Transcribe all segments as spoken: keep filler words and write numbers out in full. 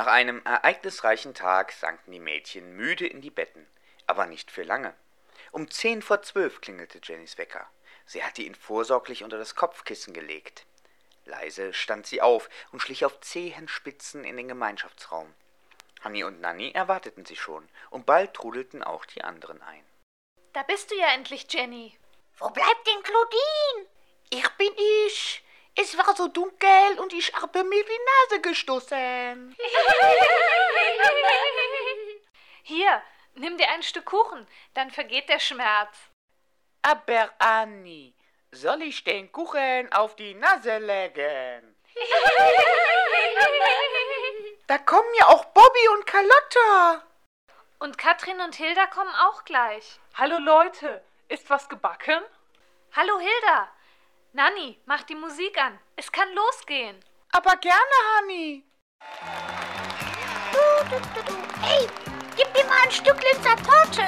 Nach einem ereignisreichen Tag sanken die Mädchen müde in die Betten, aber nicht für lange. Um zehn vor zwölf klingelte Jennys Wecker. Sie hatte ihn vorsorglich unter das Kopfkissen gelegt. Leise stand sie auf und schlich auf Zehenspitzen in den Gemeinschaftsraum. Hanni und Nanni erwarteten sie schon, und bald trudelten auch die anderen ein. Da bist du ja endlich, Jenny. Wo bleibt denn Claudine? Ich bin ich. Es war so dunkel und ich habe mir die Nase gestoßen. Hier, nimm dir ein Stück Kuchen, dann vergeht der Schmerz. Aber Anni, soll ich den Kuchen auf die Nase legen? Da kommen ja auch Bobby und Carlotta. Und Katrin und Hilda kommen auch gleich. Hallo Leute, ist was gebacken? Hallo Hilda. Nanni, mach die Musik an. Es kann losgehen. Aber gerne, Hanni. Du, du, du, du. Hey, gib mir mal ein Stück Linzer Torte.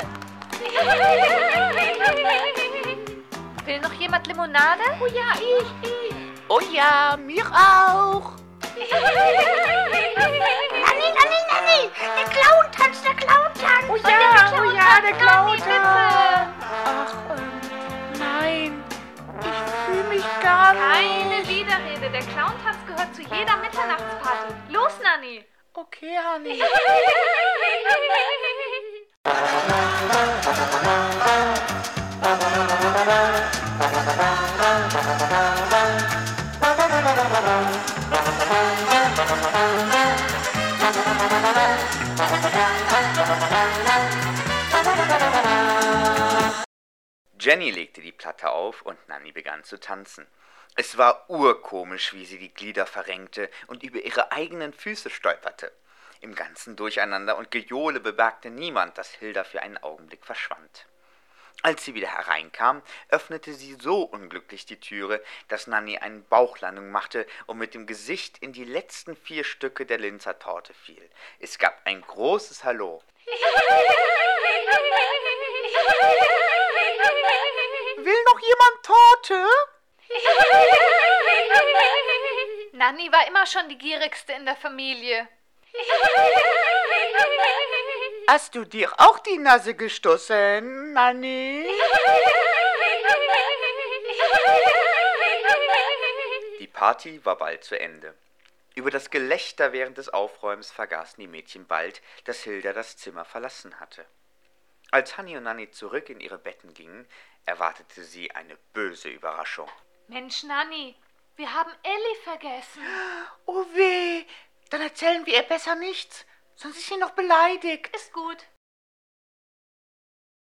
Will noch jemand Limonade? Oh ja, ich, ich. Oh ja, mir auch. Nanni, Nanni, Nanni, der Clown-Tanz, der Clown-Tanz. Oh ja, der oh ja, der Clown-Tanz. Ach, ähm, nein, ich fühle mich gar nicht. Keine Widerrede, der Clown-Tanz gehört zu jeder Mitternachtsparty. Los, Nanni. Okay, Hanni. Jenny legte die Platte auf und Nanni begann zu tanzen. Es war urkomisch, wie sie die Glieder verrenkte und über ihre eigenen Füße stolperte. Im ganzen Durcheinander und Gejohle bemerkte niemand, dass Hilda für einen Augenblick verschwand. Als sie wieder hereinkam, öffnete sie so unglücklich die Türe, dass Nanni eine Bauchlandung machte und mit dem Gesicht in die letzten vier Stücke der Linzer Torte fiel. Es gab ein großes Hallo. Will noch jemand Torte? Nanni war immer schon die gierigste in der Familie. Hast du dir auch die Nase gestoßen, Nanni? Die Party war bald zu Ende. Über das Gelächter während des Aufräumens vergaßen die Mädchen bald, dass Hilda das Zimmer verlassen hatte. Als Hanni und Nanni zurück in ihre Betten gingen, erwartete sie eine böse Überraschung. Mensch, Nanni, wir haben Elli vergessen. Oh weh, dann erzählen wir ihr besser nichts, sonst ist sie noch beleidigt. Ist gut.